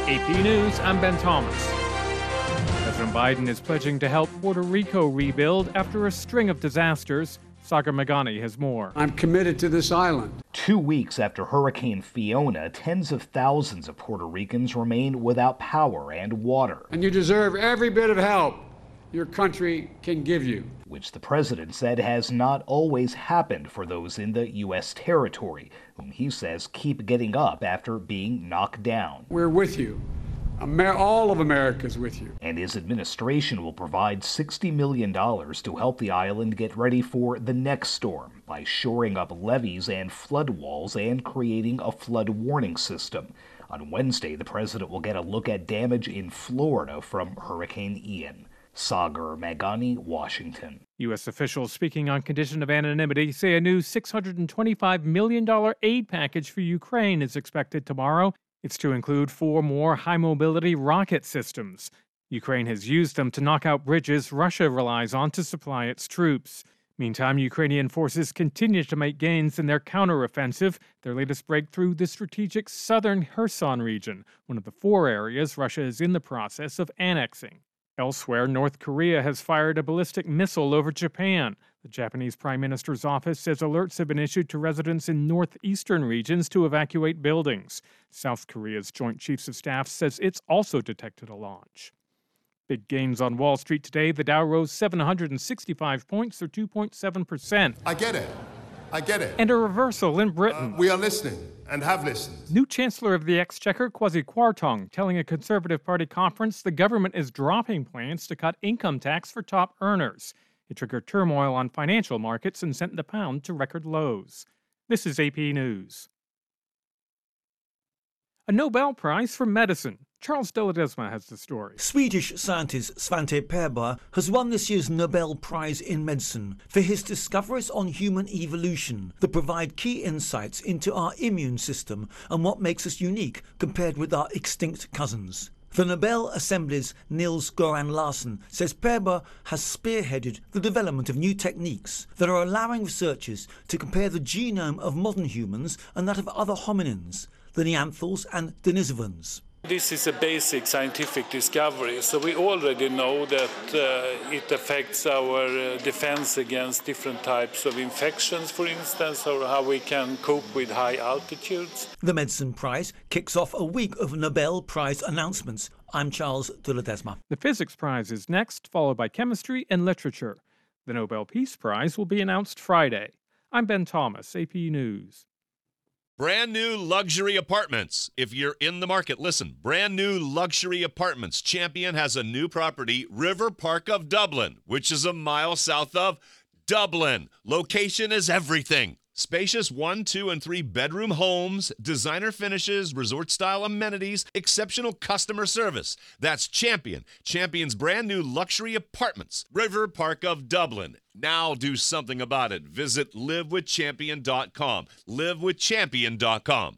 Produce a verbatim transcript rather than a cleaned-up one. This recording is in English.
A P News, I'm Ben Thomas. President Biden is pledging to help Puerto Rico rebuild after a string of disasters. Sagar Meghani has more. I'm committed to this island. Two weeks after Hurricane Fiona, tens of thousands of Puerto Ricans remain without power and water. And you deserve every bit of help your country can give you. Which the president said has not always happened for those in the U S territory, whom he says keep getting up after being knocked down. We're with you. Amer- all of America's with you. And his administration will provide sixty million dollars to help the island get ready for the next storm by shoring up levees and flood walls and creating a flood warning system. On Wednesday, the president will get a look at damage in Florida from Hurricane Ian. Sagar Meghani, Washington. U S officials speaking on condition of anonymity say a new six hundred twenty-five million dollars aid package for Ukraine is expected tomorrow. It's to include four more high-mobility rocket systems. Ukraine has used them to knock out bridges Russia relies on to supply its troops. Meantime, Ukrainian forces continue to make gains in their counteroffensive, their latest breakthrough the strategic southern Kherson region, one of the four areas Russia is in the process of annexing. Elsewhere, North Korea has fired a ballistic missile over Japan. The Japanese Prime Minister's office says alerts have been issued to residents in northeastern regions to evacuate buildings. South Korea's Joint Chiefs of Staff says it's also detected a launch. Big gains on Wall Street today. The Dow rose seven hundred sixty-five points, or two point seven percent. I get it. I get it. And a reversal in Britain. Uh, we are listening and have listened. New Chancellor of the Exchequer, Kwasi Kwarteng, telling a Conservative Party conference the government is dropping plans to cut income tax for top earners. It triggered turmoil on financial markets and sent the pound to record lows. This is A P News. A Nobel Prize for Medicine. Charles de Ledesma has the story. Swedish scientist Svante Pääbo has won this year's Nobel Prize in Medicine for his discoveries on human evolution that provide key insights into our immune system and what makes us unique compared with our extinct cousins. The Nobel Assembly's Niels Goran Larsen says Pääbo has spearheaded the development of new techniques that are allowing researchers to compare the genome of modern humans and that of other hominins, the Neanderthals and Denisovans. This is a basic scientific discovery, so we already know that uh, it affects our uh, defense against different types of infections, for instance, or how we can cope with high altitudes. The Medicine Prize kicks off a week of Nobel Prize announcements. I'm Charles de Ledesma. The Physics Prize is next, followed by Chemistry and Literature. The Nobel Peace Prize will be announced Friday. I'm Ben Thomas, A P News. Brand new luxury apartments. If you're in the market, listen. Brand new luxury apartments. Champion has a new property, River Park of Dublin, which is a mile south of Dublin. Location is everything. Spacious one, two, and three bedroom homes, designer finishes, resort-style amenities, exceptional customer service. That's Champion. Champion's brand new luxury apartments. River Park of Dublin. Now do something about it. Visit live with champion dot com. live with champion dot com.